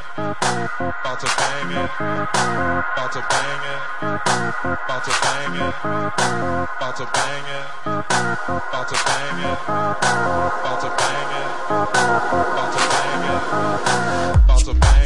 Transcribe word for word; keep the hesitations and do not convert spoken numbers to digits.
about to bang it, about to bang it, about to bang it, about to bang it, about to bang it, about to bang it, about to bang it, about to bang it.